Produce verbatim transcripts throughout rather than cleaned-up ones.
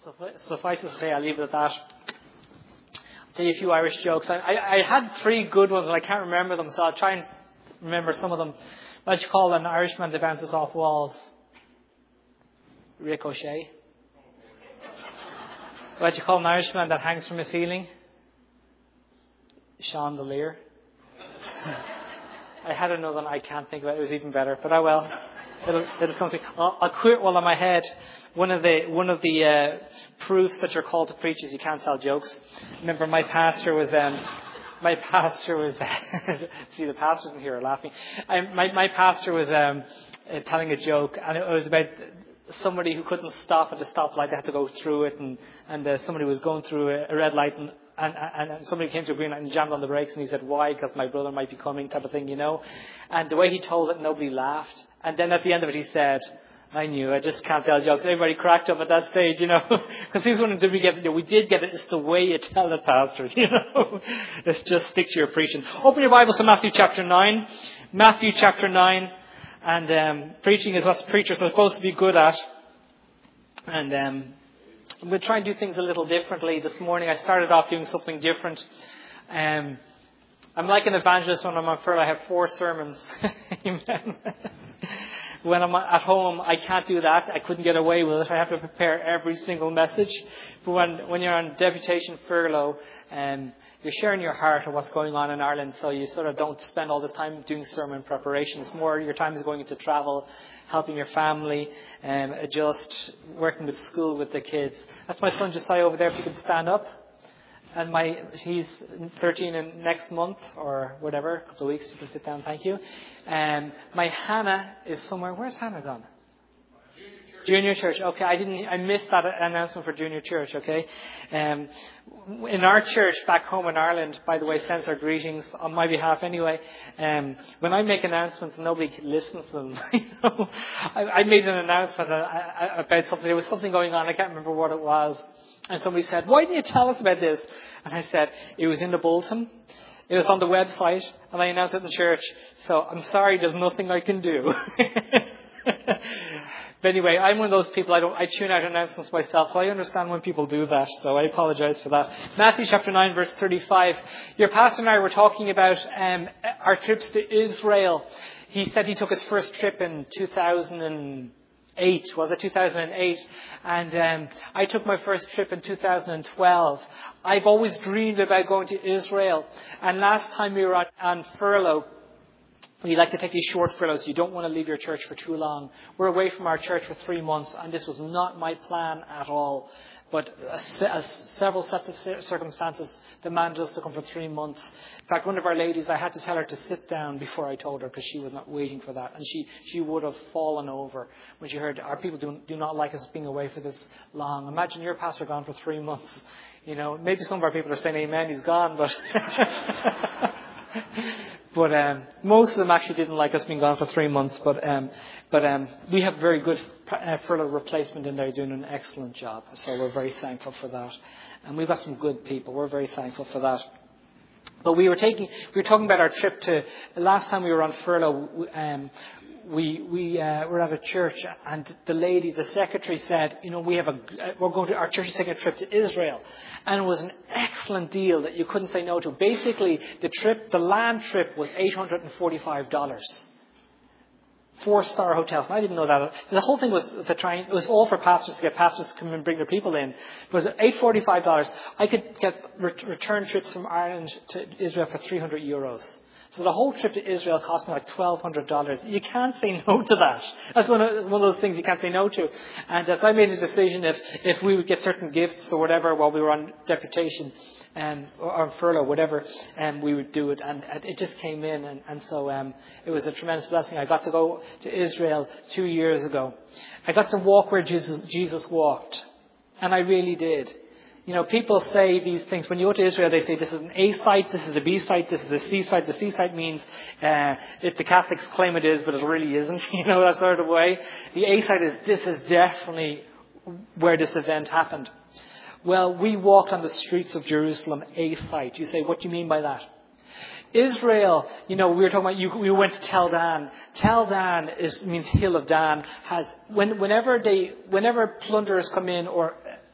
Suffice suffice to say, I'll leave it at that. I'll tell you a few Irish jokes. I, I, I had three good ones and I can't remember them, so I'll try and remember some of them. What do you call an Irishman that bounces off walls? Ricochet. What do you call an Irishman that hangs from a ceiling? Chandelier. I had another one I can't think of it. It was even better, but oh well. It'll, it'll come to me. I'll, I'll quit while on my head. One of the one of the uh, proofs that you're called to preach is you can't tell jokes. Remember, my pastor was um, my pastor was see the pastors in here are laughing. I, my my pastor was um, uh, telling a joke, and it was about somebody who couldn't stop at the stoplight. They had to go through it, and and uh, somebody was going through a, a red light, and, and and and somebody came to a green light and jammed on the brakes, and he said, "Why? Because my brother might be coming," type of thing, you know. And the way he told it, nobody laughed. And then at the end of it, he said, I knew, I just can't tell jokes. Everybody cracked up at that stage, you know. Because he was wondering, did we get it? We did get it. It's the way you tell it, Pastor, you know. Let's just stick to your preaching. Open your Bibles to Matthew chapter nine. Matthew chapter nine. And um, preaching is what preachers are supposed to be good at. And um, I'm going to try and do things a little differently. This morning I started off doing something different. Um, I'm like an evangelist when I'm on furlough. I have four sermons. Amen. When I'm at home, I can't do that. I couldn't get away with it. I have to prepare every single message. But when, when you're on deputation furlough, um, you're sharing your heart of what's going on in Ireland. So you sort of don't spend all this time doing sermon preparation. It's more your time is going into travel, helping your family, um, adjust, working with school with the kids. That's my son Josiah over there. If you can stand up. And my he's thirteen in next month or whatever, a couple of weeks. You can sit down, thank you. Um, my Hannah is somewhere. Where's Hannah gone? Junior church. Junior church. Okay, I didn't. I missed that announcement for junior church. Okay, um, in our church back home in Ireland, by the way, sends our greetings on my behalf. Anyway, um, when I make announcements, nobody listens to them. you know, I, I made an announcement about something. There was something going on. I can't remember what it was. And somebody said, why didn't you tell us about this? And I said, it was in the bulletin. It was on the website. And I announced it in church. So I'm sorry, there's nothing I can do. But anyway, I'm one of those people, I don't, I tune out announcements myself. So I understand when people do that. So I apologize for that. Matthew chapter nine, verse thirty-five. Your pastor and I were talking about um, our trips to Israel. He said he took his first trip in two thousand eight, was it two thousand eight? And um, I took my first trip in two thousand twelve. I've always dreamed about going to Israel. And last time we were on, on furlough, we like to take these short furloughs. You don't want to leave your church for too long. We're away from our church for three months, and this was not my plan at all. But as, as several sets of circumstances demanded us to come for three months. In fact, one of our ladies, I had to tell her to sit down before I told her because she was not waiting for that. And she, she would have fallen over when she heard, our people do, do not like us being away for this long. Imagine your pastor gone for three months. You know, maybe some of our people are saying, amen, he's gone, but... But um, most of them actually didn't like us being gone for three months. But um, but um, we have very good uh, furlough replacement in there doing an excellent job. So we're very thankful for that. And we've got some good people. We're very thankful for that. But we were taking, we were talking about our trip to, last time we were on furlough, um, we we uh, were at a church, and the lady, the secretary said, you know, we have a, we're going to, our church is taking a trip to Israel. And it was an excellent deal that you couldn't say no to. Basically, the trip, the land trip was eight hundred forty-five dollars. Four-star hotels. And I didn't know that. The whole thing was to try, it was all for pastors to get pastors to come and bring their people in. It was eight hundred forty-five dollars. I could get return trips from Ireland to Israel for three hundred euros. So the whole trip to Israel cost me like twelve hundred dollars. You can't say no to that. That's one of, one of those things you can't say no to. And uh, so I made a decision if, if we would get certain gifts or whatever while we were on deputation um, or on furlough, whatever, um, we would do it. And, and it just came in. And, and so um, it was a tremendous blessing. I got to go to Israel two years ago. I got to walk where Jesus, Jesus walked. And I really did. You know, people say these things. When you go to Israel, they say this is an A site, this is a B site, this is a C site. The C site means uh, if the Catholics claim it is, but it really isn't. You know, that sort of way. The A site is this is definitely where this event happened. Well, we walked on the streets of Jerusalem, A site. You say, what do you mean by that? Israel, you know, we were talking about, you, we went to Tel Dan. Tel Dan is, means Hill of Dan. Has, when, whenever they, whenever plunderers come in or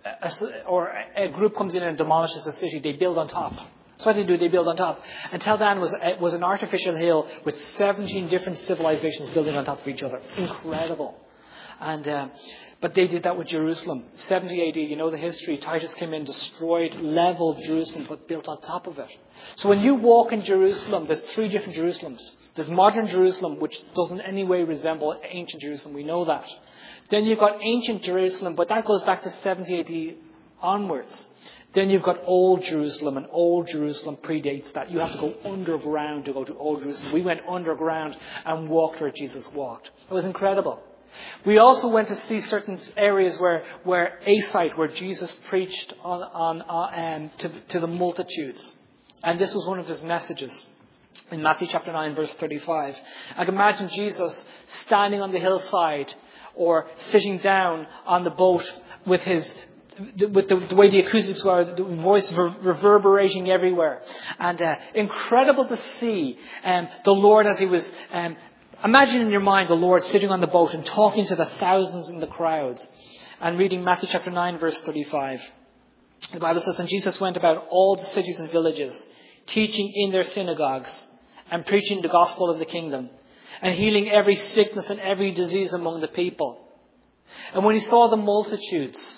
a, or a group comes in and demolishes a city, they build on top. That's what they do, they build on top. And Tel Dan was, was an artificial hill with seventeen different civilizations building on top of each other. Incredible. And uh, But they did that with Jerusalem. seventy A D, you know the history. Titus came in, destroyed, leveled Jerusalem, but built on top of it. So when you walk in Jerusalem, there's three different Jerusalems. There's modern Jerusalem, which doesn't in any way resemble ancient Jerusalem. We know that. Then you've got ancient Jerusalem, but that goes back to seventy A D onwards. Then you've got Old Jerusalem, and Old Jerusalem predates that. You have to go underground to go to Old Jerusalem. We went underground and walked where Jesus walked. It was incredible. We also went to see certain areas where, where a site where Jesus preached on, on uh, um, to, to the multitudes. And this was one of his messages in Matthew chapter nine, verse thirty-five. I can imagine Jesus standing on the hillside or sitting down on the boat with his with the, the way the acoustics were, the voice ver- reverberating everywhere. And uh, incredible to see um, the Lord as he was... Um, imagine in your mind the Lord sitting on the boat and talking to the thousands in the crowds. And reading Matthew chapter nine, verse thirty-five. The Bible says, "And Jesus went about all the cities and villages, teaching in their synagogues and preaching the gospel of the kingdom, and healing every sickness and every disease among the people. And when he saw the multitudes,"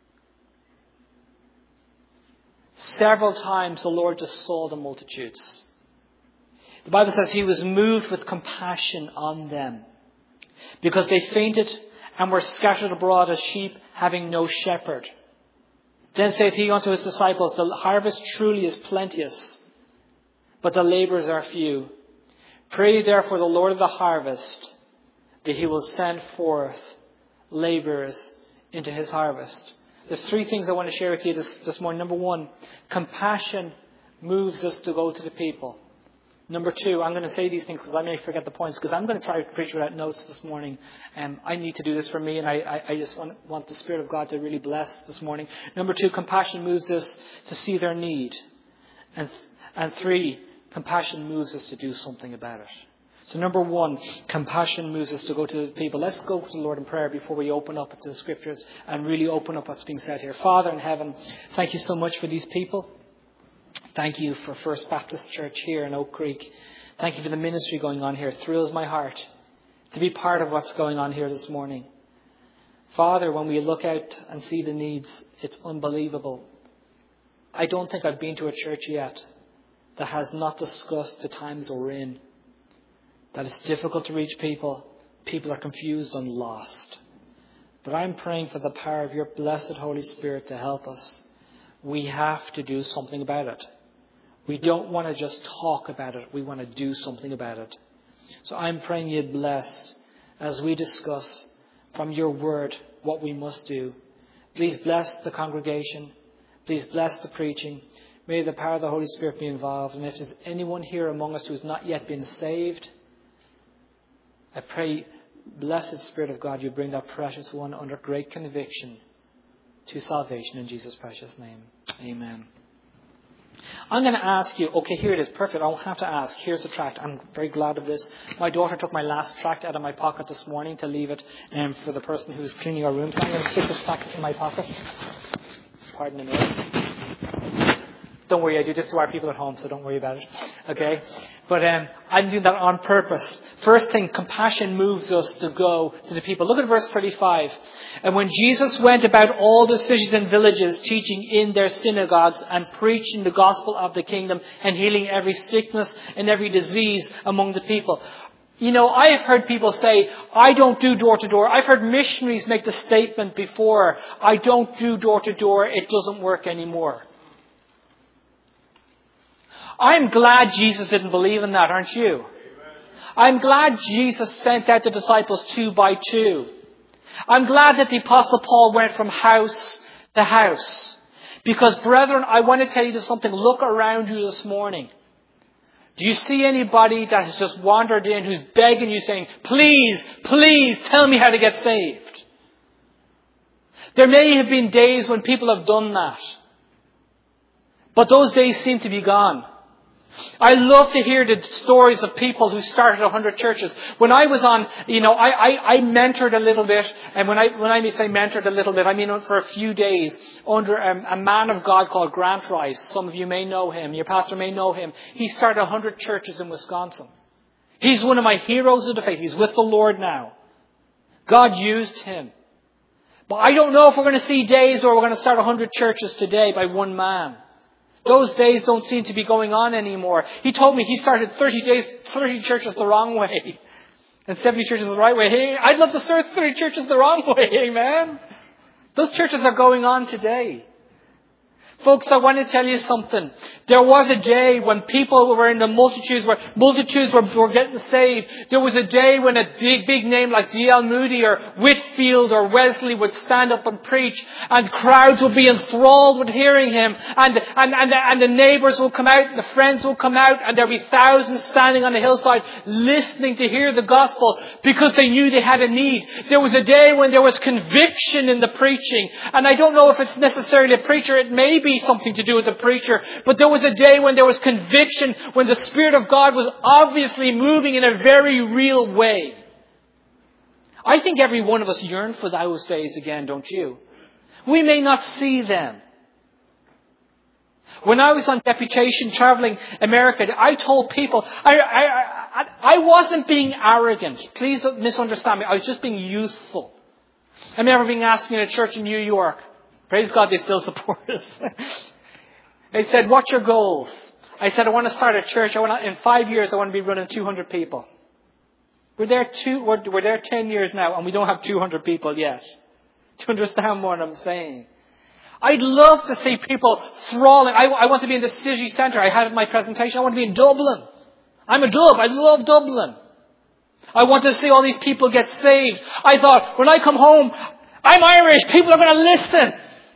several times the Lord just saw the multitudes. The Bible says he was moved with compassion on them, because they fainted and were scattered abroad as sheep having no shepherd. Then saith he unto his disciples, "The harvest truly is plenteous, but the labourers are few. Pray therefore the Lord of the harvest, that he will send forth labourers into his harvest." There's three things I want to share with you this, this morning. Number one, compassion moves us to go to the people. Number two, I'm going to say these things because I may forget the points, because I'm going to try to preach without notes this morning. Um, I need to do this for me, and I, I, I just want, want the Spirit of God to really bless this morning. Number two, compassion moves us to see their need. And, and three, compassion moves us to do something about it. So number one, compassion moves us to go to the people. Let's go to the Lord in prayer before we open up to the Scriptures and really open up what's being said here. Father in heaven, thank you so much for these people. Thank you for First Baptist Church here in Oak Creek. Thank you for the ministry going on here. It thrills my heart to be part of what's going on here this morning. Father, when we look out and see the needs, it's unbelievable. I don't think I've been to a church yet that has not discussed the times we're in. That it's difficult to reach people. People are confused and lost. But I'm praying for the power of your blessed Holy Spirit to help us. We have to do something about it. We don't want to just talk about it. We want to do something about it. So I'm praying you'd bless as we discuss from your word what we must do. Please bless the congregation. Please bless the preaching. May the power of the Holy Spirit be involved. And if there's anyone here among us who has not yet been saved, I pray, blessed Spirit of God, you bring that precious one under great conviction to salvation in Jesus' precious name. Amen. I'm going to ask you, okay, here it is, perfect. I won't have to ask. Here's the tract. I'm very glad of this. My daughter took my last tract out of my pocket this morning to leave it um, for the person who's cleaning our room. So I'm going to stick this tract in my pocket. Pardon the noise. Don't worry, I do this to our people at home, so don't worry about it. Okay? But um, I'm doing that on purpose. First thing, compassion moves us to go to the people. Look at verse thirty-five. "And when Jesus went about all the cities and villages, teaching in their synagogues and preaching the gospel of the kingdom and healing every sickness and every disease among the people." You know, I have heard people say, "I don't do door to door." I've heard missionaries make the statement before, "I don't do door to door. It doesn't work anymore." I'm glad Jesus didn't believe in that, aren't you? I'm glad Jesus sent out the disciples two by two. I'm glad that the Apostle Paul went from house to house. Because, brethren, I want to tell you something. Look around you this morning. Do you see anybody that has just wandered in who's begging you, saying, "Please, please tell me how to get saved"? There may have been days when people have done that. But those days seem to be gone. I love to hear the stories of people who started a hundred churches. When I was on, you know, I, I, I mentored a little bit. And when I, when I say mentored a little bit, I mean for a few days under a, a man of God called Grant Rice. Some of you may know him. Your pastor may know him. He started a hundred churches in Wisconsin. He's one of my heroes of the faith. He's with the Lord now. God used him. But I don't know if we're going to see days where we're going to start a hundred churches today by one man. Those days don't seem to be going on anymore. He told me he started thirty days, thirty churches the wrong way and seventy churches the right way. Hey, I'd love to start thirty churches the wrong way, amen? Those churches are going on today. Folks, I want to tell you something. There was a day when people were in the multitudes, where multitudes were, were getting saved. There was a day when a big, big name like D L Moody or Whitfield or Wesley would stand up and preach, and crowds would be enthralled with hearing him. And, and, and, the, and the neighbours will come out, and the friends will come out, and there'll be thousands standing on the hillside listening to hear the gospel because they knew they had a need. There was a day when there was conviction in the preaching. And I don't know if it's necessarily a preacher. It may be something to do with the preacher, but there was a day when there was conviction, when the Spirit of God was obviously moving in a very real way. I think every one of us yearn for those days again, don't you? We may not see them. When I was on deputation traveling America, I told people, I, I, I, I wasn't being arrogant. Please don't misunderstand me. I was just being youthful. I remember being asked in a church in New York. Praise God, they still support us. They said, what's your goals? I said, I want to start a church. I want to, in five years, I want to be running two hundred people. We're there two, we're, we're there ten years now, and we don't have two hundred people yet. Do you understand what I'm saying? I'd love to see people thralling. I, I want to be in the city centre. I had my presentation. I want to be in Dublin. I'm a Dub. I love Dublin. I want to see all these people get saved. I thought, when I come home, I'm Irish. People are going to listen.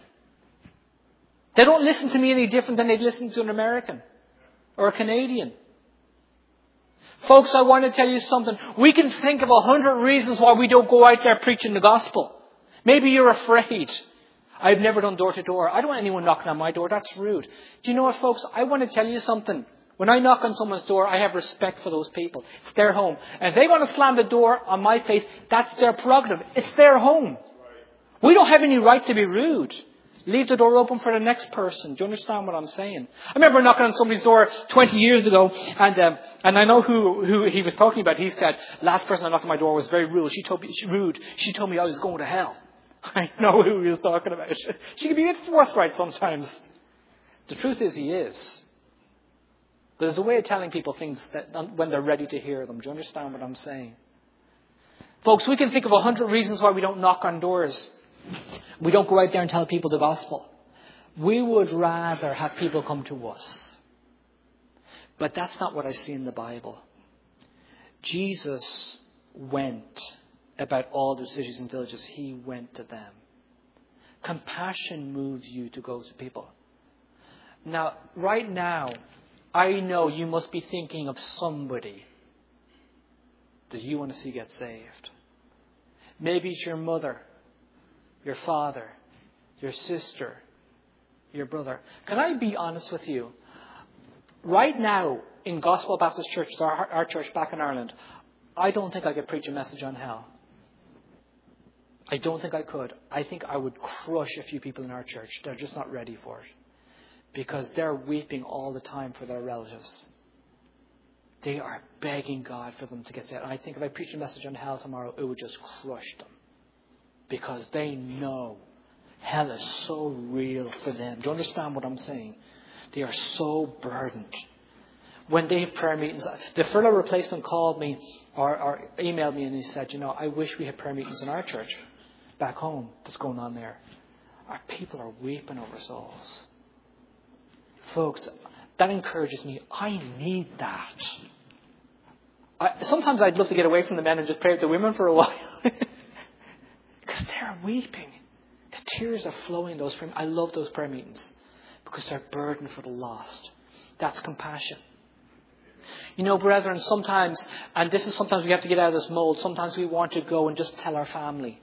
They don't listen to me any different than they'd listen to an American or a Canadian. Folks, I want to tell you something. We can think of a hundred reasons why we don't go out there preaching the gospel. Maybe you're afraid. I've never done door to door. I don't want anyone knocking on my door. That's rude. Do you know what, folks? I want to tell you something. When I knock on someone's door, I have respect for those people. It's their home. And if they want to slam the door on my face, that's their prerogative. It's their home. We don't have any right to be rude. Leave the door open for the next person. Do you understand what I'm saying? I remember knocking on somebody's door twenty years ago, and um, and I know who, who he was talking about. He said, last person that knocked on my door was very rude. She told me, she, rude. She told me I was going to hell. I know who he was talking about. She can be a bit forthright sometimes. The truth is, he is. But there's a way of telling people things that when they're ready to hear them. Do you understand what I'm saying? Folks, we can think of a hundred reasons why we don't knock on doors. We don't go out there and tell people the gospel. We would rather have people come to us. But that's not what I see in the Bible. Jesus went about all the cities and villages. He went to them. Compassion moves you to go to people. Now, right now, I know you must be thinking of somebody that you want to see get saved. Maybe it's your mother, your father, your sister, your brother. Can I be honest with you? Right now, in Gospel Baptist Church, our, our church back in Ireland, I don't think I could preach a message on hell. I don't think I could. I think I would crush a few people in our church. They're just not ready for it. Because they're weeping all the time for their relatives. They are begging God for them to get saved. And I think if I preach a message on hell tomorrow, it would just crush them. Because they know hell is so real for them. Do you understand what I'm saying? They are so burdened. When they have prayer meetings, the furlough replacement called me or, or emailed me and he said, you know, I wish we had prayer meetings in our church back home. That's going on there. Our people are weeping over souls. Folks, that encourages me. I need that. I, sometimes I'd love to get away from the men and just pray with the women for a while. Because they're weeping. The tears are flowing in those prayer meetings. I love those prayer meetings. Because they're burdened for the lost. That's compassion. You know, brethren, sometimes, and this is sometimes we have to get out of this mold, sometimes we want to go and just tell our family.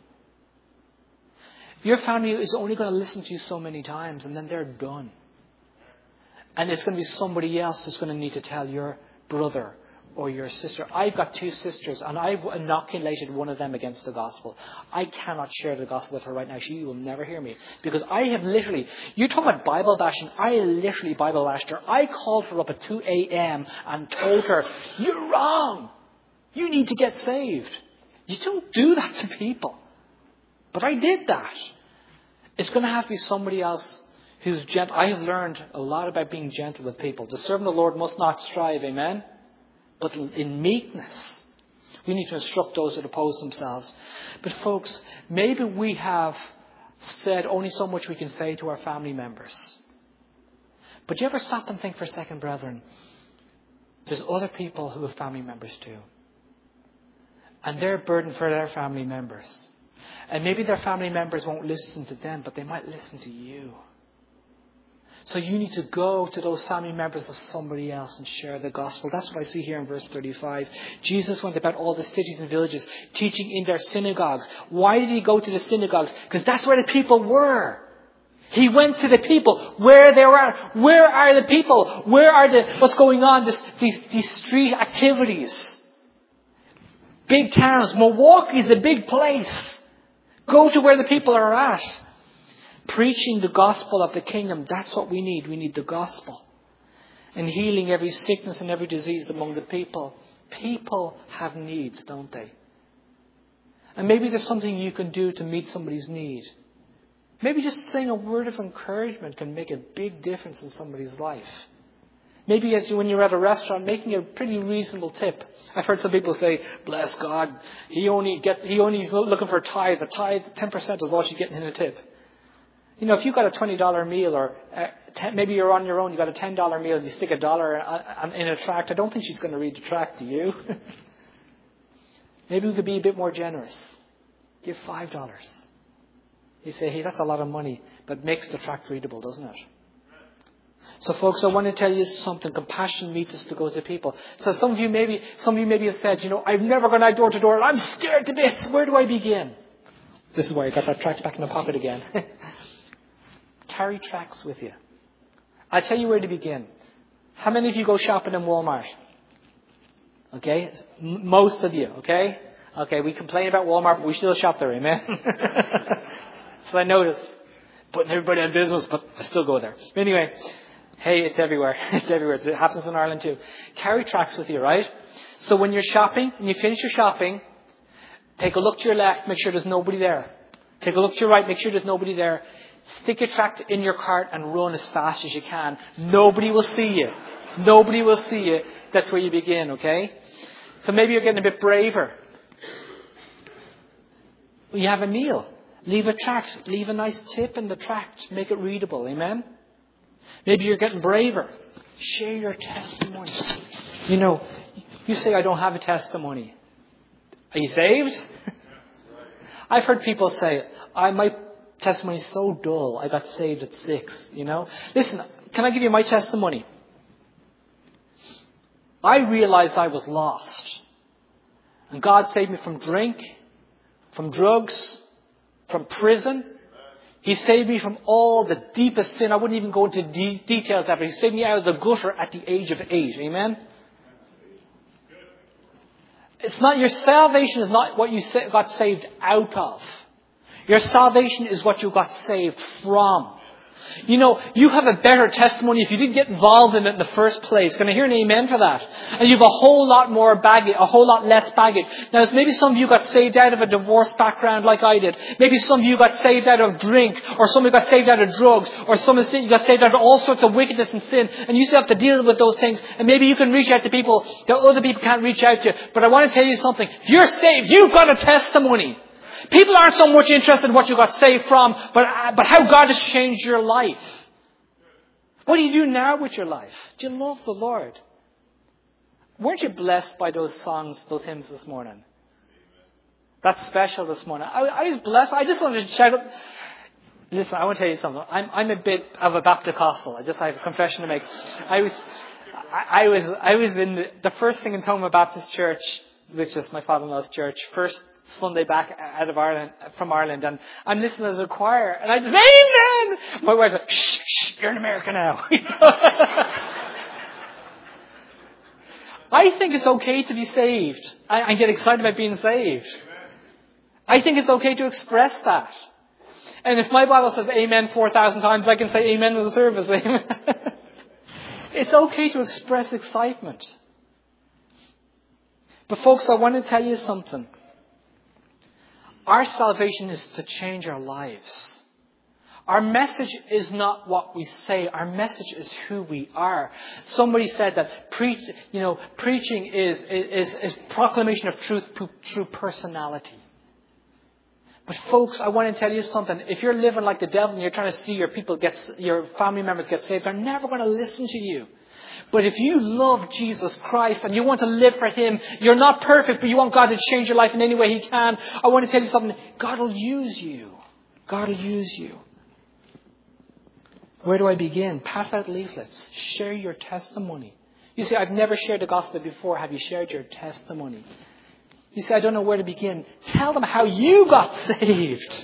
Your family is only going to listen to you so many times and then they're done. And it's going to be somebody else that's going to need to tell your brother or your sister. I've got two sisters and I've inoculated one of them against the gospel. I cannot share the gospel with her right now. She will never hear me. Because I have literally, you're talking about Bible bashing. I literally Bible bashed her. I called her up at two a.m. and told her, you're wrong. You need to get saved. You don't do that to people. But I did that. It's going to have to be somebody else who's gentle. I have learned a lot about being gentle with people. The servant of the Lord must not strive, amen? But in meekness, we need to instruct those that oppose themselves. But folks, maybe we have said only so much we can say to our family members. But do you ever stop and think for a second, brethren? There's other people who have family members too. And they're burdened for their family members. And maybe their family members won't listen to them, but they might listen to you. So you need to go to those family members of somebody else and share the gospel. That's what I see here in verse thirty-five. Jesus went about all the cities and villages, teaching in their synagogues. Why did he go to the synagogues? Because that's where the people were. He went to the people where they were. Where are the people? Where are the, what's going on? This, these, these street activities. Big towns. Milwaukee is a big place. Go to where the people are at. Preaching the gospel of the kingdom. That's what we need. We need the gospel. And healing every sickness and every disease among the people. People have needs, don't they? And maybe there's something you can do to meet somebody's need. Maybe just saying a word of encouragement can make a big difference in somebody's life. Maybe as you, when you're at a restaurant, making a pretty reasonable tip. I've heard some people say, bless God, he only gets, he only is looking for a tithe. A tithe, ten percent is all she's getting in a tip. You know, if you've got a twenty dollars meal or uh, ten, maybe you're on your own, you've got a ten dollars meal and you stick a dollar in a tract, I don't think she's going to read the tract, do you? Maybe we could be a bit more generous. Give five dollars. You say, hey, that's a lot of money, but makes the tract readable, doesn't it? So folks, I want to tell you something. Compassion leads us to go to people. So some of you maybe, some of you maybe have said, you know, I've never gone out door to door and I'm scared to bits. Where do I begin? This is why I got that tract back in the pocket again. Carry tracts with you. I'll tell you where to begin. How many of you go shopping in Walmart? Okay? M- most of you, okay? Okay, we complain about Walmart, but we still shop there, amen? So I notice. Putting everybody on business, but I still go there. But anyway, hey, it's everywhere. It's everywhere. It happens in Ireland too. Carry tracts with you, right? So when you're shopping, when you finish your shopping, take a look to your left, make sure there's nobody there. Take a look to your right, make sure there's nobody there. Stick your tract in your cart and run as fast as you can. Nobody will see you. Nobody will see you. That's where you begin, okay? So maybe you're getting a bit braver. You have a meal. Leave a tract. Leave a nice tip in the tract. Make it readable, amen? Maybe you're getting braver. Share your testimony. You know, you say, I don't have a testimony. Are you saved? I've heard people say, I my testimony is so dull. I got saved at six, you know. Listen, can I give you my testimony? I realized I was lost. And God saved me from drink, from drugs, from prison. He saved me from all the deepest sin. I wouldn't even go into de- details of it. He saved me out of the gutter at the age of eight. Amen? It's not, your salvation is not what you got saved out of. Your salvation is what you got saved from. You know, you have a better testimony if you didn't get involved in it in the first place. Can I hear an amen for that? And you have a whole lot more baggage, a whole lot less baggage. Now, maybe some of you got saved out of a divorce background like I did. Maybe some of you got saved out of drink, or some of you got saved out of drugs, or some of you got saved out of all sorts of wickedness and sin, and you still have to deal with those things. And maybe you can reach out to people that other people can't reach out to. But I want to tell you something. If you're saved, you've got a testimony. People aren't so much interested in what you got saved from, but, uh, but how God has changed your life. What do you do now with your life? Do you love the Lord? Weren't you blessed by those songs, those hymns this morning? That's special this morning. I, I was blessed. I just wanted to shout out. Listen, I want to tell you something. I'm, I'm a bit of a Baptist-costal. I just have a confession to make. I was, I, I was, I was in the, the first thing in Toma Baptist Church, which is my father-in-law's church, first Sunday back out of Ireland, from Ireland, and I'm listening as a choir, and I just, amen! My wife's like, shh, shh, you're in America now. I think it's okay to be saved. I, I get excited about being saved. I think it's okay to express that. And if my Bible says amen four thousand times, I can say amen in the service. It's okay to express excitement. But folks, I want to tell you something. Our salvation is to change our lives. Our message is not what we say. Our message is who we are. Somebody said that preach, you know, preaching is, is, is proclamation of truth through personality. But folks, I want to tell you something. If you're living like the devil and you're trying to see your people get, your family members get saved, they're never going to listen to you. But if you love Jesus Christ and you want to live for Him, you're not perfect, but you want God to change your life in any way He can, I want to tell you something. God will use you. God will use you. Where do I begin? Pass out leaflets. Share your testimony. You say, I've never shared the gospel before. Have you shared your testimony? You say, I don't know where to begin. Tell them how you got saved.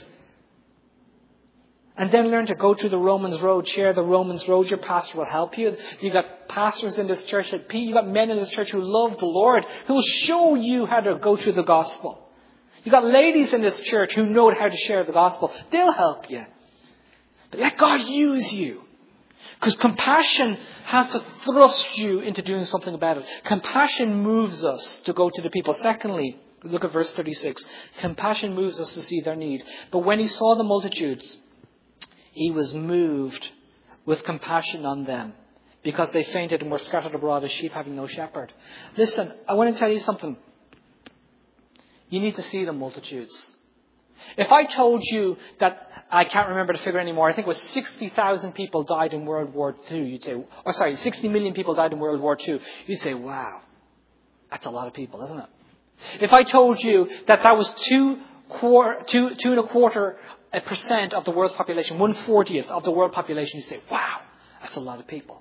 And then learn to go through the Romans road. Share the Romans road. Your pastor will help you. You've got pastors in this church. You've got men in this church who love the Lord, who will show you how to go through the gospel. You've got ladies in this church who know how to share the gospel. They'll help you. But let God use you. Because compassion has to thrust you into doing something about it. Compassion moves us to go to the people. Secondly, look at verse thirty-six. Compassion moves us to see their need. But when He saw the multitudes, He was moved with compassion on them, because they fainted and were scattered abroad as sheep having no shepherd. Listen, I want to tell you something. You need to see the multitudes. If I told you that, I can't remember the figure anymore, I think it was sixty thousand people died in World War Two, you'd say, or sorry, sixty million people died in World War Two, you'd say, wow, that's a lot of people, isn't it? If I told you that that was two, quarter, two, two and a quarter percent of the world's population, one fortieth of the world population, you'd say, wow, that's a lot of people.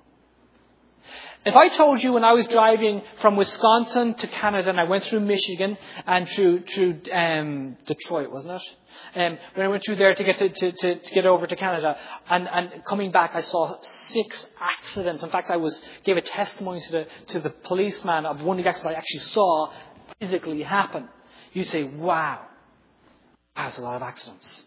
If I told you when I was driving from Wisconsin to Canada, and I went through Michigan and through through um, Detroit, wasn't it? Um, when I went through there to get to, to, to, to get over to Canada, and, and coming back, I saw six accidents. In fact, I was gave a testimony to the to the policeman of one of the accidents I actually saw physically happen. You say, "Wow, that's a lot of accidents."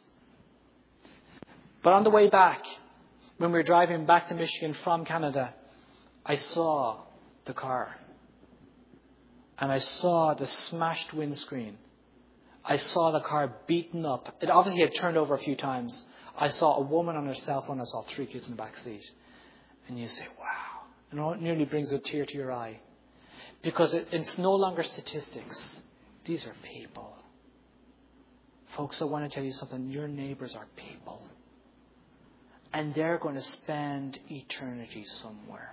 But on the way back, when we were driving back to Michigan from Canada, I saw the car. And I saw the smashed windscreen. I saw the car beaten up. It obviously had turned over a few times. I saw a woman on her cell phone. I saw three kids in the back seat. And you say, wow. And it nearly brings a tear to your eye. Because it, it's no longer statistics. These are people. Folks, I want to tell you something. Your neighbors are people. And they're going to spend eternity somewhere.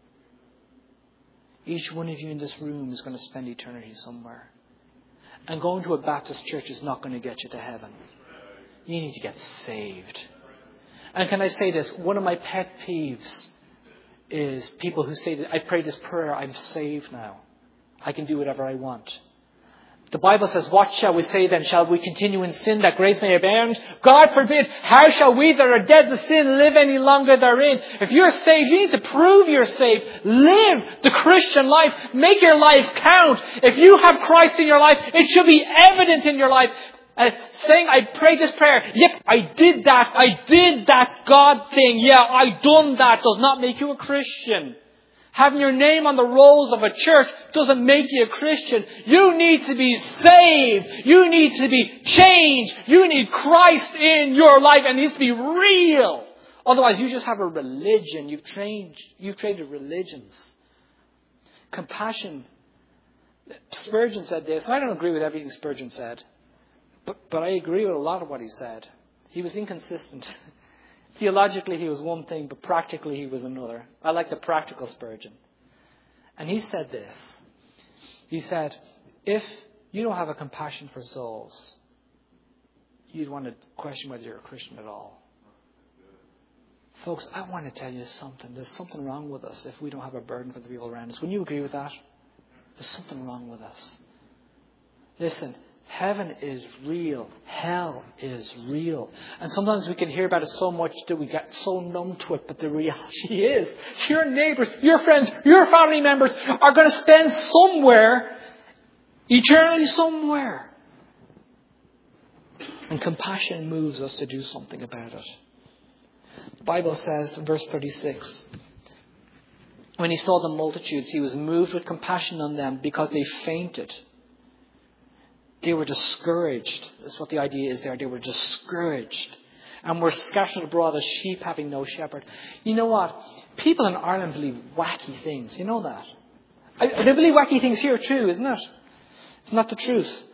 Each one of you in this room is going to spend eternity somewhere. And going to a Baptist church is not going to get you to heaven. You need to get saved. And can I say this? One of my pet peeves is people who say that I pray this prayer, I'm saved now. I can do whatever I want. The Bible says, what shall we say then? Shall we continue in sin that grace may abound? God forbid. How shall we that are dead to sin live any longer therein? If you're saved, you need to prove you're saved. Live the Christian life. Make your life count. If you have Christ in your life, it should be evident in your life. Uh, saying, I prayed this prayer. Yep, I did that. I did that God thing. Yeah, I done that. Does not make you a Christian. Having your name on the rolls of a church doesn't make you a Christian. You need to be saved. You need to be changed. You need Christ in your life, and it needs to be real. Otherwise, you just have a religion. You've trained, you've traded religions. Compassion. Spurgeon said this. I don't agree with everything Spurgeon said, but, but I agree with a lot of what he said. He was inconsistent. Theologically, he was one thing, but practically, he was another. I like the practical Spurgeon. And he said this. He said, if you don't have a compassion for souls, you'd want to question whether you're a Christian at all. Folks, I want to tell you something. There's something wrong with us if we don't have a burden for the people around us. Wouldn't you agree with that? There's something wrong with us. Listen, Heaven is real. Hell is real. And sometimes we can hear about it so much that we get so numb to it. But the reality is, your neighbours, your friends, your family members are going to spend somewhere, eternally somewhere. And compassion moves us to do something about it. The Bible says in verse thirty-six, when he saw the multitudes, he was moved with compassion on them because they fainted. They were discouraged. That's what the idea is there. They were discouraged. And were scattered abroad as sheep having no shepherd. You know what? People in Ireland believe wacky things. You know that? I, they believe wacky things here too, isn't it? It's not the truth.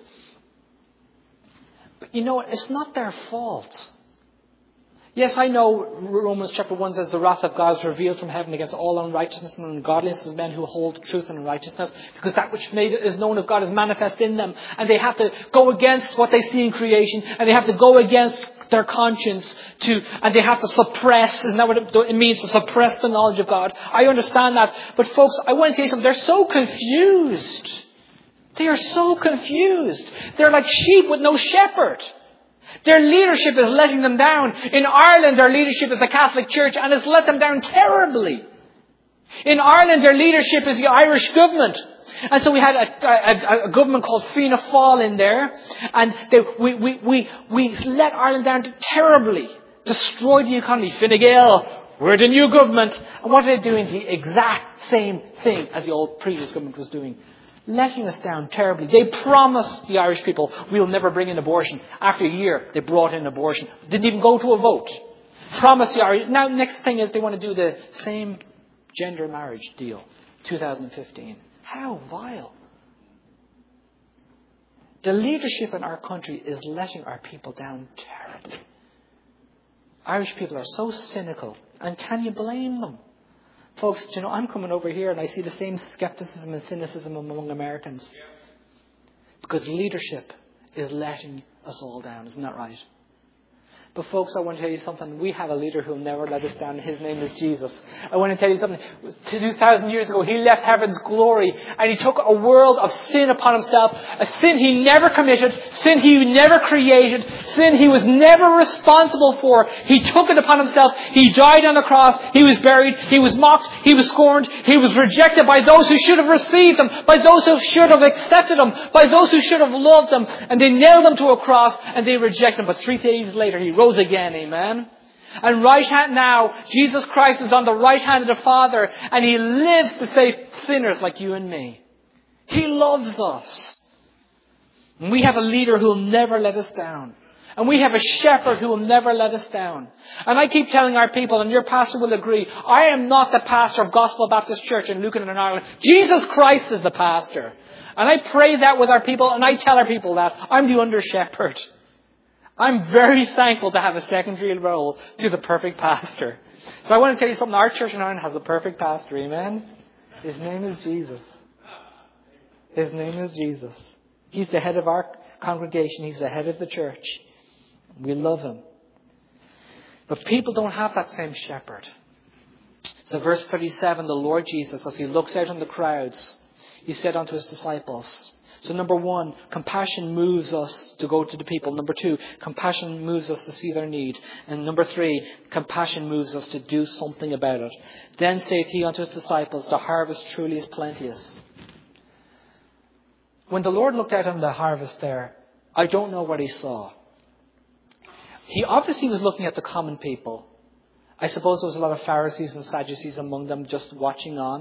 But you know what? It's not their fault. Yes, I know Romans chapter one says the wrath of God is revealed from heaven against all unrighteousness and ungodliness of men who hold truth and righteousness, because that which made is known of God is manifest in them, and they have to go against what they see in creation, and they have to go against their conscience to, and they have to suppress. Isn't that what it means, to suppress the knowledge of God? I understand that, but folks, I want to tell you something. They're so confused. They are so confused. They're like sheep with no shepherd. Their leadership is letting them down. In Ireland, their leadership is the Catholic Church, and it's let them down terribly. In Ireland, their leadership is the Irish government. And so we had a, a, a government called Fianna Fáil in there, and they, we, we, we, we let Ireland down terribly. Destroyed the economy. Fine Gael, we're the new government. And what are they doing? The exact same thing as the old previous government was doing. Letting us down terribly. They promised the Irish people, we'll never bring in abortion. After a year, they brought in abortion. Didn't even go to a vote. Promised the Irish. Now, next thing is they want to do the same gender marriage deal. two thousand fifteen. How vile. The leadership in our country is letting our people down terribly. Irish people are so cynical. And can you blame them? Folks, you know, I'm coming over here and I see the same skepticism and cynicism among Americans. Because leadership is letting us all down. Isn't that right? But folks, I want to tell you something. We have a leader who will never let us down. His name is Jesus. I want to tell you something. two thousand years ago, he left heaven's glory and he took a world of sin upon himself. A sin he never committed. Sin he never created. Sin he was never responsible for. He took it upon himself. He died on the cross. He was buried. He was mocked. He was scorned. He was rejected by those who should have received him. By those who should have accepted him. By those who should have loved him. And they nailed him to a cross and they rejected him. But three days later, he rose again, amen. And right hand now, Jesus Christ is on the right hand of the Father, and he lives to save sinners like you and me. He loves us. And we have a leader who will never let us down. And we have a shepherd who will never let us down. And I keep telling our people, and your pastor will agree, I am not the pastor of Gospel Baptist Church in Lucan and Ireland. Jesus Christ is the pastor. And I pray that with our people, and I tell our people that. I'm the under shepherd. I'm very thankful to have a secondary role to the perfect pastor. So I want to tell you something. Our church in Ireland has a perfect pastor. Amen? His name is Jesus. His name is Jesus. He's the head of our congregation. He's the head of the church. We love him. But people don't have that same shepherd. So verse thirty-seven, the Lord Jesus, as he looks out on the crowds, he said unto his disciples. So number one, compassion moves us to go to the people. Number two, compassion moves us to see their need. And number three, compassion moves us to do something about it. Then saith he unto his disciples, the harvest truly is plenteous. When the Lord looked out on the harvest there, I don't know what he saw. He obviously was looking at the common people. I suppose there was a lot of Pharisees and Sadducees among them just watching on.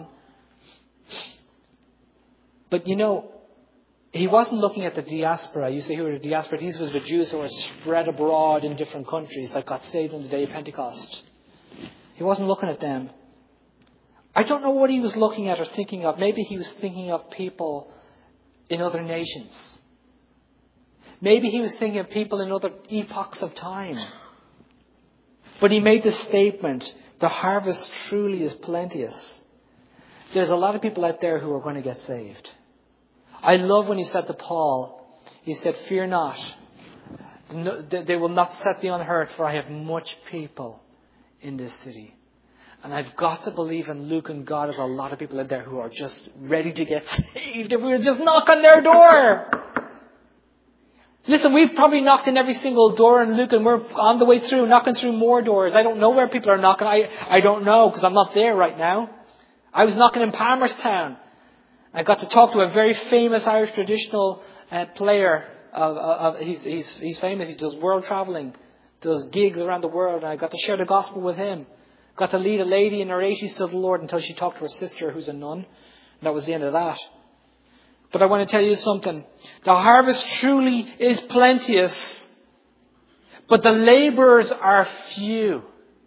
But you know, he wasn't looking at the diaspora. You say, who are the diaspora? These were the Jews who were spread abroad in different countries that got saved on the day of Pentecost. He wasn't looking at them. I don't know what he was looking at or thinking of. Maybe he was thinking of people in other nations. Maybe he was thinking of people in other epochs of time. But he made this statement, the harvest truly is plenteous. There's a lot of people out there who are going to get saved. I love when he said to Paul, he said, fear not. No, they will not set thee unhurt, for I have much people in this city. And I've got to believe in Luke and God there's a lot of people out there who are just ready to get saved if we would just knock on their door. Listen, we've probably knocked in every single door in Luke, and we're on the way through, knocking through more doors. I don't know where people are knocking. I, I don't know, because I'm not there right now. I was knocking in Palmerstown. I got to talk to a very famous Irish traditional uh, player. Of, of, of, he's, he's, he's famous. He does world travelling, does gigs around the world. And I got to share the gospel with him. Got to lead a lady in her eighties to the Lord until she talked to her sister, who's a nun. And that was the end of that. But I want to tell you something. The harvest truly is plenteous, but the laborers are few.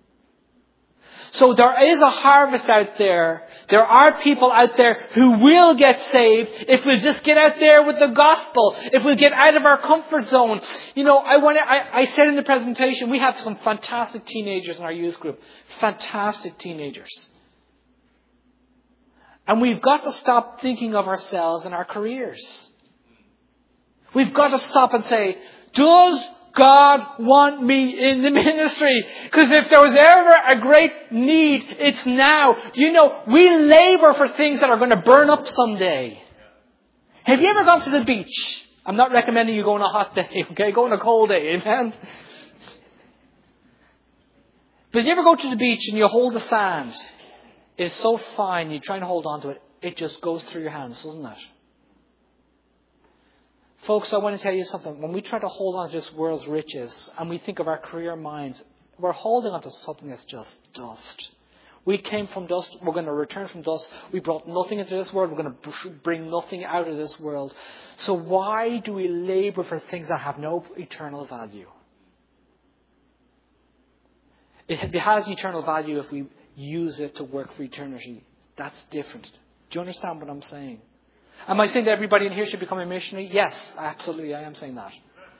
So there is a harvest out there. There are people out there who will get saved if we just get out there with the gospel. If we get out of our comfort zone. You know, I want to, I, I said in the presentation, we have some fantastic teenagers in our youth group. Fantastic teenagers. And we've got to stop thinking of ourselves and our careers. We've got to stop and say, does God want me in the ministry? Because if there was ever a great need, it's now. Do you know, we labor for things that are going to burn up someday. Have you ever gone to the beach? I'm not recommending you go on a hot day, okay? Go on a cold day, amen? But you ever go to the beach and you hold the sand? It's so fine, you try and hold on to it. It just goes through your hands, doesn't it? Folks, I want to tell you something. When we try to hold on to this world's riches and we think of our career minds, we're holding on to something that's just dust. We came from dust. We're going to return from dust. We brought nothing into this world. We're going to bring nothing out of this world. So why do we labor for things that have no eternal value? It has eternal value if we use it to work for eternity. That's different. Do you understand what I'm saying? Am I saying that everybody in here should become a missionary? Yes, absolutely, I am saying that.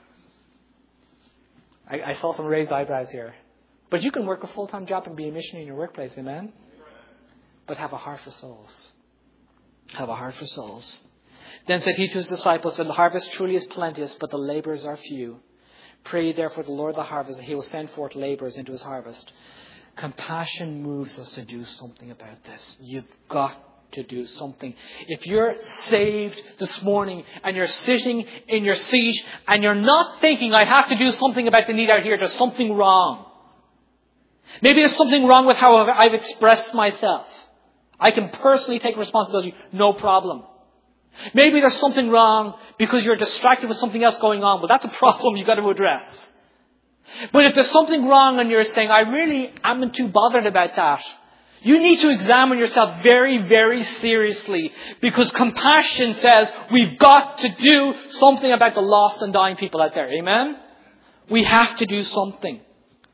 I, I saw some raised eyebrows here. But you can work a full-time job and be a missionary in your workplace, amen? But have a heart for souls. Have a heart for souls. Then said he to his disciples, the harvest truly is plenteous, but the labourers are few. Pray therefore the Lord of the harvest, that he will send forth labourers into his harvest. Compassion moves us to do something about this. You've got to do something. If you're saved this morning and you're sitting in your seat and you're not thinking, I have to do something about the need out here, there's something wrong. Maybe there's something wrong with how I've expressed myself. I can personally take responsibility, no problem. Maybe there's something wrong because you're distracted with something else going on. Well, that's a problem you've got to address. But if there's something wrong and you're saying, I really am too bothered about that, you need to examine yourself very, very seriously, because compassion says we've got to do something about the lost and dying people out there. Amen? We have to do something.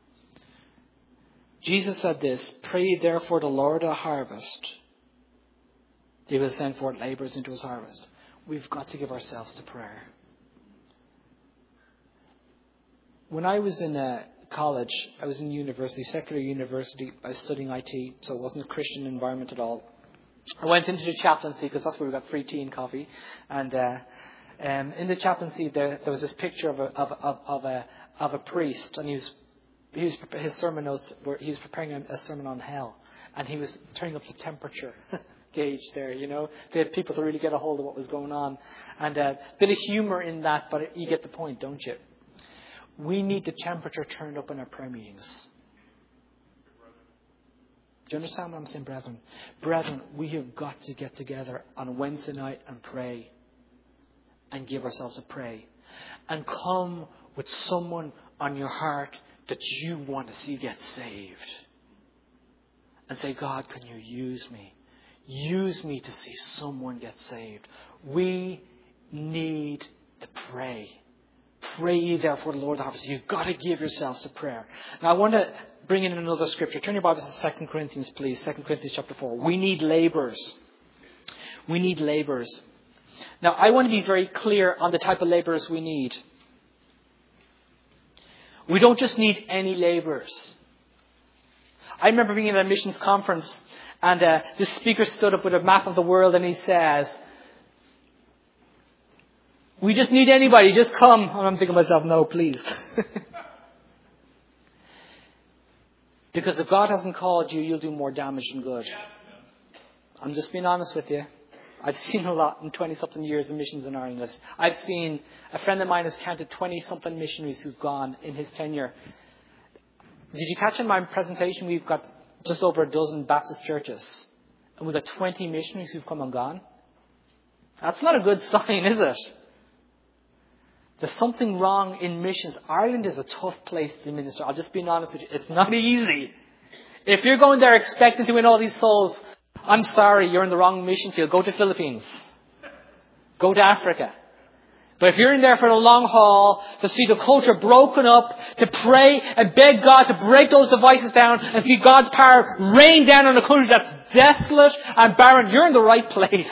Jesus said this, pray therefore the Lord of the harvest, he will send forth labourers into his harvest. We've got to give ourselves to prayer. When I was in uh, college, I was in university, secular university. I was studying I T, so it wasn't a Christian environment at all. I went into the chaplaincy because that's where we got free tea and coffee. And uh, um, in the chaplaincy, there, there was this picture of a of, of, of a of a priest, and he was, he was his sermon notes were he was preparing a, a sermon on hell, and he was turning up the temperature gauge there. You know, they had people to really get a hold of what was going on, and a uh, bit of humour in that, but you get the point, don't you? We need the temperature turned up in our prayer meetings. Do you understand what I'm saying, brethren? Brethren, we have got to get together on Wednesday night and pray. And give ourselves a pray. And come with someone on your heart that you want to see get saved. And say, God, can you use me? Use me to see someone get saved. We need to pray. Pray ye therefore the Lord of the harvest. You've got to give yourselves to prayer. Now I want to bring in another scripture. Turn your Bibles to Second Corinthians, please. Second Corinthians chapter four. We need labourers. We need labourers. Now I want to be very clear on the type of labourers we need. We don't just need any labourers. I remember being at a missions conference, and uh, this speaker stood up with a map of the world, and he says, we just need anybody, just come. And I'm thinking to myself, no, please. Because if God hasn't called you, you'll do more damage than good. I'm just being honest with you. I've seen a lot in twenty-something years of missions in Ireland. I've seen, a friend of mine has counted twenty-something missionaries who've gone in his tenure. Did you catch in my presentation? We've got just over a dozen Baptist churches. And we've got twenty missionaries who've come and gone. That's not a good sign, is it? There's something wrong in missions. Ireland is a tough place to minister. I'll just be honest with you. It's not easy. If you're going there expecting to win all these souls, I'm sorry, you're in the wrong mission field. Go to Philippines. Go to Africa. But if you're in there for the long haul, to see the culture broken up, to pray and beg God to break those devices down and see God's power rain down on a country that's desolate and barren, you're in the right place.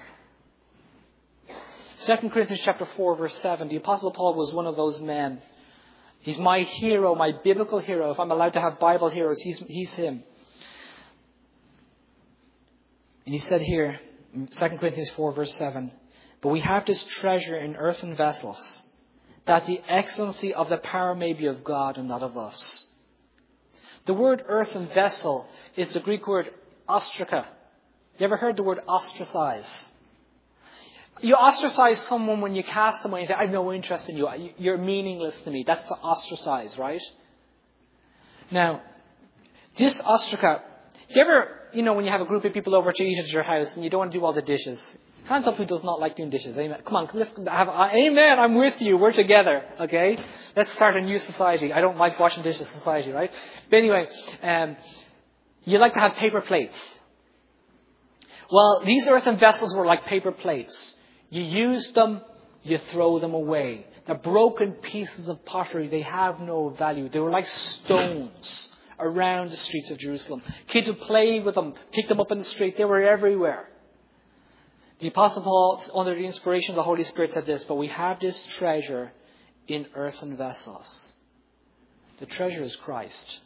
Second Corinthians chapter four, verse seven. The Apostle Paul was one of those men. He's my hero, my biblical hero. If I'm allowed to have Bible heroes, he's, he's him. And he said here, Second Corinthians four, verse seven, but we have this treasure in earthen vessels, that the excellency of the power may be of God and not of us. The word earthen vessel is the Greek word ostraca. You ever heard the word ostracize? You ostracize someone when you cast them away and say, I have no interest in you. You're meaningless to me. That's to ostracize, right? Now, this ostraca, do you ever, you know, when you have a group of people over to eat at your house and you don't want to do all the dishes? Hands up who does not like doing dishes. Amen. Come on, let's have, uh, amen, I'm with you. We're together, okay? Let's start a new society. I don't like washing dishes society, right? But anyway, um, you like to have paper plates. Well, these earthen vessels were like paper plates. You use them, you throw them away. They're broken pieces of pottery. They have no value. They were like stones around the streets of Jerusalem. Kids would play with them, pick them up in the street. They were everywhere. The Apostle Paul, under the inspiration of the Holy Spirit, said this, but we have this treasure in earthen vessels. The treasure is Christ.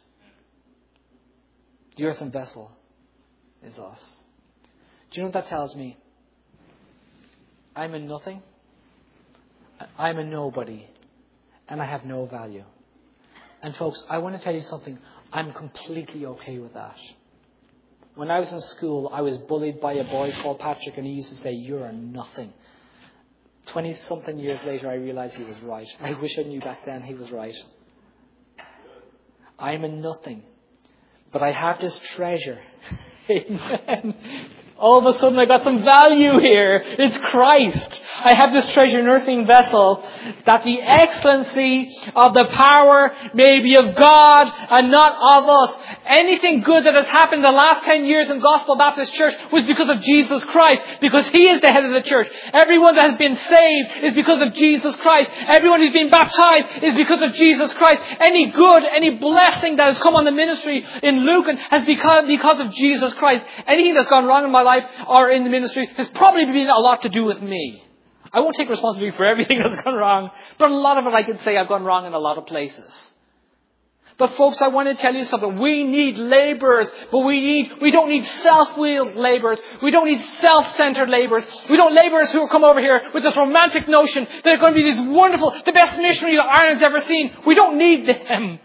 The earthen vessel is us. Do you know what that tells me? I'm a nothing. I'm a nobody. And I have no value. And folks, I want to tell you something. I'm completely okay with that. When I was in school, I was bullied by a boy called Patrick, and he used to say, you're a nothing. Twenty-something years later, I realized he was right. I wish I knew back then he was right. I'm a nothing. But I have this treasure. Amen. All of a sudden I got some value here. It's Christ. I have this treasure in earthen vessel, that the excellency of the power may be of God and not of us. Anything good that has happened the last ten years in Gospel Baptist Church was because of Jesus Christ, because He is the head of the church. Everyone that has been saved is because of Jesus Christ. Everyone who's been baptized is because of Jesus Christ. Any good, any blessing that has come on the ministry in Lucan has become because of Jesus Christ. Anything that's gone wrong in my life or in the ministry has probably been a lot to do with me. I won't take responsibility for everything that's gone wrong, but a lot of it I can say I've gone wrong in a lot of places. But folks, I want to tell you something. We need laborers, but we need, we don't need self-willed laborers. We don't need self-centered laborers. We don't laborers who will come over here with this romantic notion that they're going to be these wonderful, the best missionary that Ireland's ever seen. We don't need them.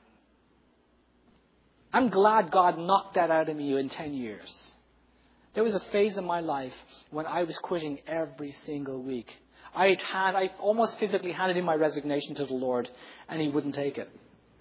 I'm glad God knocked that out of me in ten years. There was a phase in my life when I was quitting every single week. I had, I almost physically handed in my resignation to the Lord, and He wouldn't take it.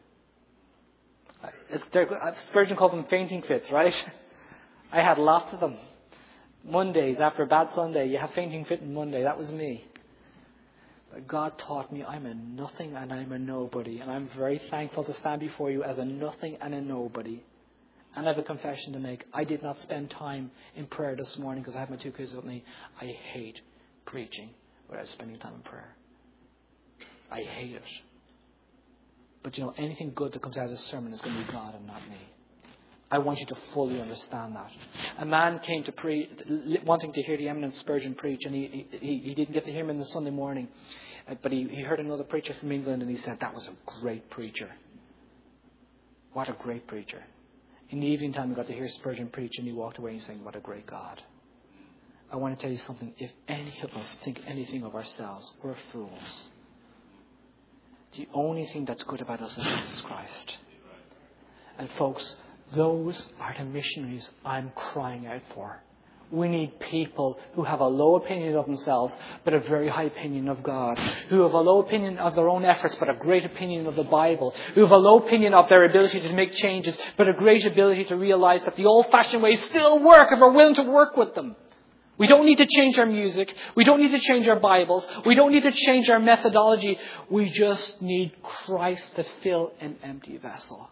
Spurgeon called them fainting fits, right? I had lots of them. Mondays, after a bad Sunday, you have fainting fit on Monday. That was me. But God taught me I'm a nothing and I'm a nobody. And I'm very thankful to stand before you as a nothing and a nobody. And I have a confession to make. I did not spend time in prayer this morning because I have my two kids with me. I hate preaching without spending time in prayer. I hate it. But you know, anything good that comes out of this sermon is going to be God and not me. I want you to fully understand that. A man came to pre, wanting to hear the eminent Spurgeon preach, and he, he, he didn't get to hear him in the Sunday morning. But he, he heard another preacher from England, and he said, that was a great preacher. What a great preacher. In the evening time, he got to hear Spurgeon preach, and he walked away and saying, what a great God. I want to tell you something. If any of us think anything of ourselves, we're fools. The only thing that's good about us is Jesus Christ. And folks, those are the missionaries I'm crying out for. We need people who have a low opinion of themselves, but a very high opinion of God. Who have a low opinion of their own efforts, but a great opinion of the Bible. Who have a low opinion of their ability to make changes, but a great ability to realize that the old-fashioned ways still work if we're willing to work with them. We don't need to change our music. We don't need to change our Bibles. We don't need to change our methodology. We just need Christ to fill an empty vessel.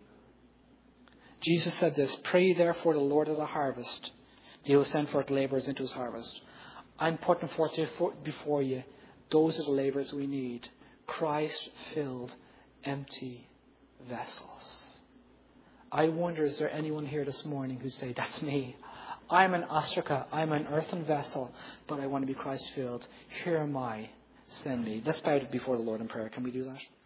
Jesus said this, "Pray therefore the Lord of the harvest, He will send forth labourers into His harvest." I'm putting forth before you, those are the labourers we need. Christ-filled, empty vessels. I wonder, is there anyone here this morning who say, "That's me. I'm an ostraca. I'm an earthen vessel, but I want to be Christ-filled. Here am I. Send me." Let's bow before the Lord in prayer. Can we do that?